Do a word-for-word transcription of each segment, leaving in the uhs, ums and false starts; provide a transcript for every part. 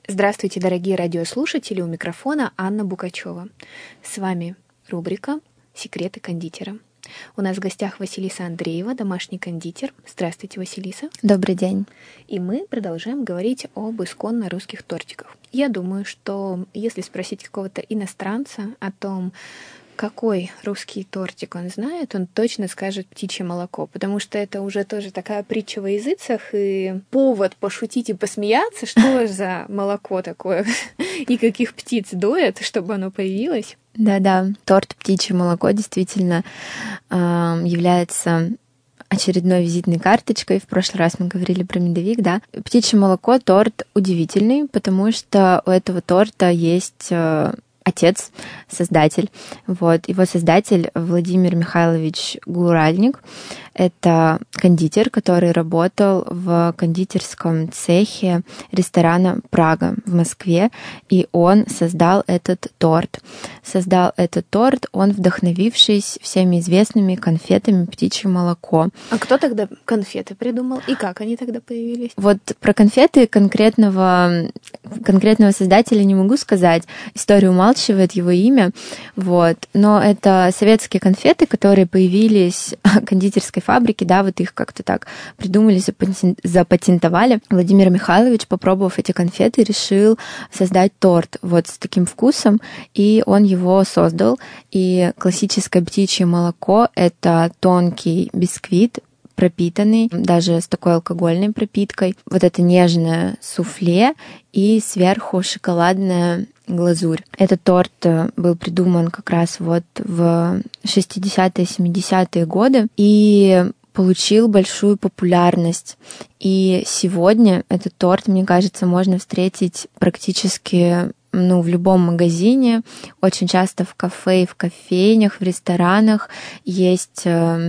Здравствуйте, дорогие радиослушатели, у микрофона Анна Букачева. С вами рубрика «Секреты кондитера». У нас в гостях Василиса Андреева, домашний кондитер. Здравствуйте, Василиса. Добрый день. И мы продолжаем говорить об исконно русских тортиках. Я думаю, что если спросить какого-то иностранца о том, какой русский тортик он знает, он точно скажет птичье молоко, потому что это уже тоже такая притча во языцах и повод пошутить и посмеяться, что за молоко такое и каких птиц доят, чтобы оно появилось. Да-да, торт «Птичье молоко» действительно э, является очередной визитной карточкой. В прошлый раз мы говорили про медовик, да. «Птичье молоко» — торт удивительный, потому что у этого торта есть э, отец, создатель. Вот. Его создатель Владимир Михайлович Гуральник. Это кондитер, который работал в кондитерском цехе ресторана «Прага» в Москве, и он создал этот торт. Создал этот торт он, вдохновившись всеми известными конфетами «Птичье молоко». А кто тогда конфеты придумал и как они тогда появились? Вот про конфеты конкретного, конкретного создателя не могу сказать. История умалчивает его имя. Вот. Но это советские конфеты, которые появились в кондитерской фабрики, да, вот их как-то так придумали, запатентовали. Владимир Михайлович, попробовав эти конфеты, решил создать торт вот с таким вкусом, и он его создал. И классическое птичье молоко — это тонкий бисквит, пропитанный даже с такой алкогольной пропиткой. Вот это нежное суфле и сверху шоколадная глазурь. Этот торт был придуман как раз вот в шестидесятые-семидесятые годы и получил большую популярность. И сегодня этот торт, мне кажется, можно встретить практически ну, в любом магазине. Очень часто в кафе и в кофейнях, в ресторанах есть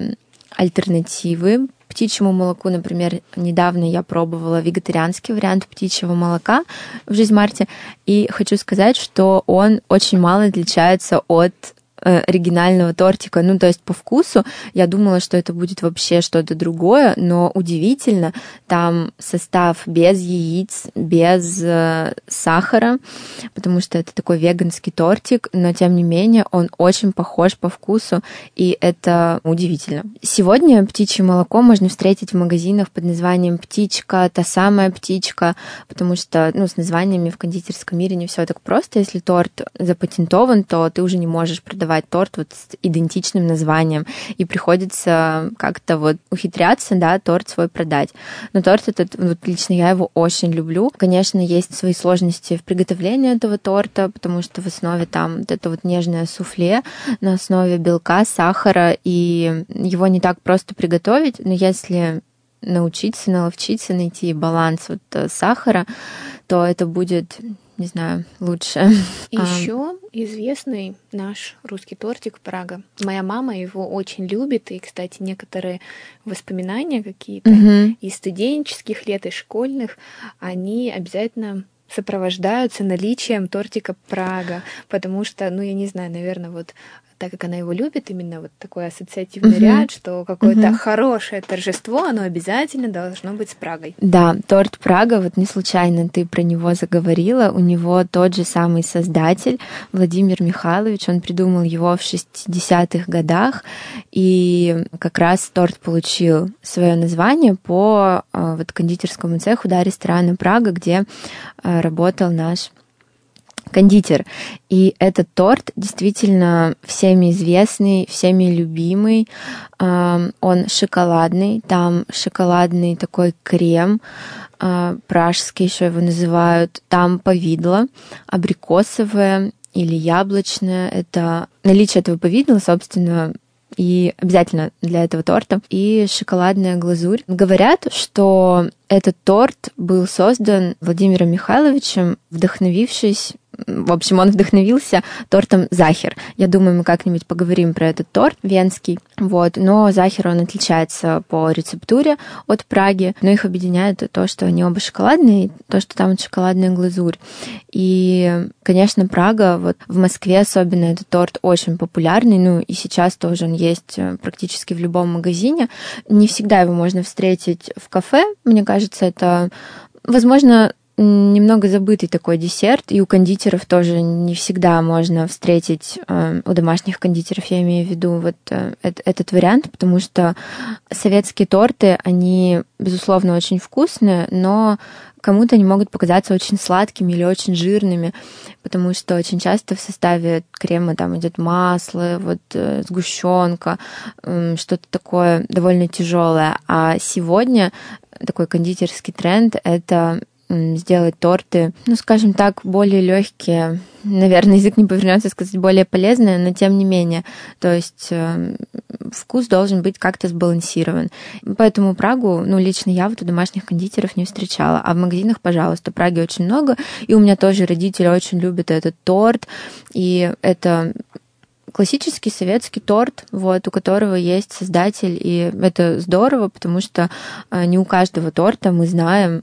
альтернативы птичьему молоку. Например, недавно я пробовала вегетарианский вариант птичьего молока в Жизмарте, и хочу сказать, что он очень мало отличается от оригинального тортика. Ну, то есть по вкусу я думала, что это будет вообще что-то другое, но удивительно, там состав без яиц, без э, сахара, потому что это такой веганский тортик, но тем не менее он очень похож по вкусу, и это удивительно. Сегодня птичье молоко можно встретить в магазинах под названием «Птичка», «Та самая птичка», потому что ну, с названиями в кондитерском мире не все так просто. Если торт запатентован, то ты уже не можешь продавать торт вот с идентичным названием, и приходится как-то вот ухитряться, да, торт свой продать. Но торт этот, вот лично я его очень люблю. Конечно, есть свои сложности в приготовлении этого торта, потому что в основе там вот это вот нежное суфле на основе белка, сахара, и его не так просто приготовить, но если научиться, наловчиться, найти баланс вот сахара, то это будет, не знаю, луше. Еще известный наш русский тортик «Прага». Моя мама его очень любит, и, кстати, некоторые воспоминания какие-то Mm-hmm. из студенческих лет, и школьных, они обязательно сопровождаются наличием тортика «Прага», потому что, ну, я не знаю, наверное, вот так как она его любит, именно вот такой ассоциативный uh-huh. ряд, что какое-то uh-huh. хорошее торжество, оно обязательно должно быть с Прагой. Да, торт «Прага», вот не случайно ты про него заговорила, у него тот же самый создатель Владимир Михайлович, он придумал его в шестидесятых годах, и как раз торт получил свое название по вот кондитерскому цеху, да, ресторана «Прага», где работал наш кондитер. И этот торт действительно всеми известный, всеми любимый. Он шоколадный, там шоколадный такой крем, пражский еще его называют, там повидло, абрикосовое или яблочное. Это наличие этого повидла, собственно, и обязательно для этого торта, и шоколадная глазурь. Говорят, что этот торт был создан Владимиром Михайловичем, вдохновившись В общем, он вдохновился тортом «Захер». Я думаю, мы как-нибудь поговорим про этот торт венский. Вот. Но «Захер», он отличается по рецептуре от «Праги», но их объединяет то, что они оба шоколадные, и то, что там шоколадная глазурь. И, конечно, «Прага», вот в Москве особенно этот торт очень популярный, ну и сейчас тоже он есть практически в любом магазине. Не всегда его можно встретить в кафе, мне кажется, это, возможно, немного забытый такой десерт, и у кондитеров тоже не всегда можно встретить, у домашних кондитеров, я имею в виду, вот этот вариант, потому что советские торты, они, безусловно, очень вкусные, но кому-то они могут показаться очень сладкими или очень жирными, потому что очень часто в составе крема там идет масло, вот сгущенка, что-то такое довольно тяжелое. А сегодня такой кондитерский тренд — это сделать торты, ну, скажем так, более легкие. Наверное, язык не повернется сказать более полезные, но тем не менее. То есть э, вкус должен быть как-то сбалансирован. Поэтому Прагу, ну, лично я вот у домашних кондитеров не встречала. А в магазинах, пожалуйста, Праги очень много. И у меня тоже родители очень любят этот торт. И это классический советский торт, вот, у которого есть создатель, и это здорово, потому что не у каждого торта мы знаем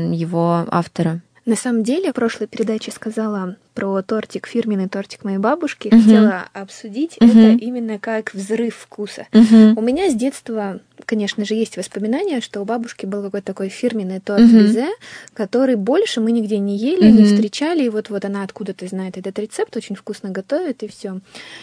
его автора. На самом деле, в прошлой передаче сказала про тортик, фирменный тортик моей бабушки. Uh-huh. Хотела обсудить uh-huh. это именно как взрыв вкуса. Uh-huh. У меня с детства, конечно же, есть воспоминания, что у бабушки был какой-то такой фирменный торт uh-huh. безе, который больше мы нигде не ели, uh-huh. не встречали. И вот-вот она откуда-то знает этот рецепт, очень вкусно готовит, и все.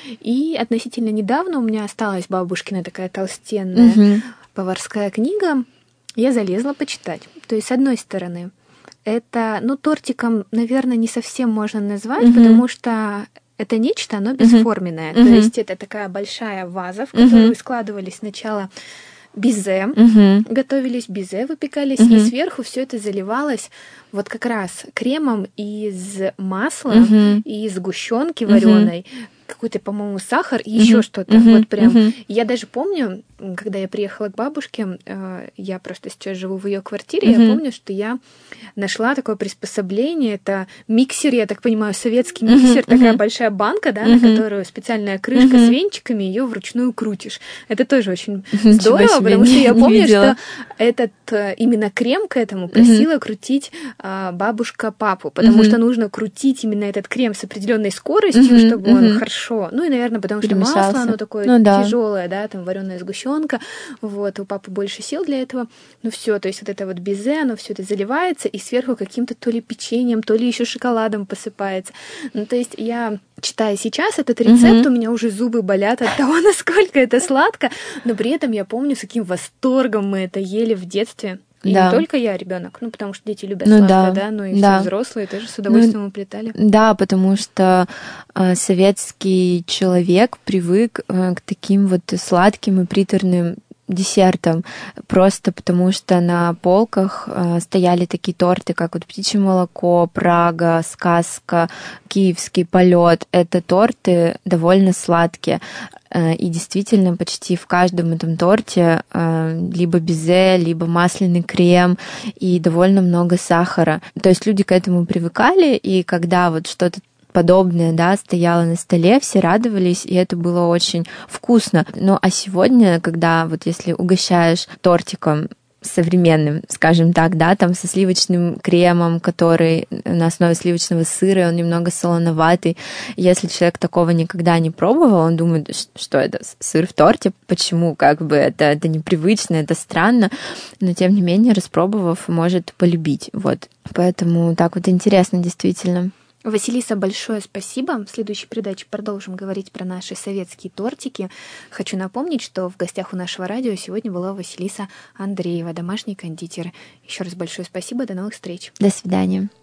И относительно недавно у меня осталась бабушкина такая толстенная uh-huh. поварская книга. Я залезла почитать. То есть, с одной стороны, это, ну, тортиком, наверное, не совсем можно назвать, uh-huh. потому что это нечто, оно бесформенное. Uh-huh. То есть это такая большая ваза, в которую uh-huh. складывались сначала безе, uh-huh. готовились безе, выпекались, uh-huh. и сверху все это заливалось вот как раз кремом из масла uh-huh. и сгущенки вареной, uh-huh. какой-то, по-моему, сахар и uh-huh. еще что-то. Uh-huh. Вот прям. Uh-huh. Я даже помню, когда я приехала к бабушке, я просто сейчас живу в ее квартире, uh-huh. я помню, что я нашла такое приспособление, это миксер, я так понимаю, советский миксер, uh-huh. такая uh-huh. большая банка, да, uh-huh. на которую специальная крышка uh-huh. с венчиками, ее вручную крутишь. Это тоже очень uh-huh. здорово, потому что я помню, что этот именно крем к этому просила uh-huh. крутить а, бабушка папу, потому uh-huh. что нужно крутить именно этот крем с определенной скоростью, uh-huh. чтобы uh-huh. он хорошо, ну и, наверное, потому что масло, оно такое ну, да. тяжелое, да, там вареная сгущенка, вот, у папы больше сил для этого, ну все, то есть вот это вот безе, оно все это заливается и сверху каким-то то ли печеньем, то ли еще шоколадом посыпается. Ну, то есть я, читая сейчас этот рецепт, mm-hmm. у меня уже зубы болят от того, насколько это сладко, но при этом я помню, с каким восторгом мы это ели в детстве. И да. не только я, ребенок, ну, потому что дети любят ну, сладкое, да, да, но и да. все взрослые тоже с удовольствием ну, уплетали. Да, потому что э, советский человек привык э, к таким вот сладким и приторным десертом, просто потому что на полках э, стояли такие торты, как вот птичье молоко, Прага, сказка, киевский полет. Это торты довольно сладкие. И действительно, почти в каждом этом торте либо безе, либо масляный крем и довольно много сахара. То есть люди к этому привыкали, и когда вот что-то подобное, да, стояло на столе, все радовались, и это было очень вкусно. Ну, а сегодня, когда вот если угощаешь тортиком современным, скажем так, да, там со сливочным кремом, который на основе сливочного сыра, он немного солоноватый. Если человек такого никогда не пробовал, он думает, что это сыр в торте, почему, как бы это, это непривычно, это странно, но тем не менее, распробовав, может полюбить. Вот. Поэтому так вот интересно действительно. Василиса, большое спасибо. В следующей передаче продолжим говорить про наши советские тортики. Хочу напомнить, что в гостях у нашего радио сегодня была Василиса Андреева, домашний кондитер. Еще раз большое спасибо, до новых встреч. До свидания.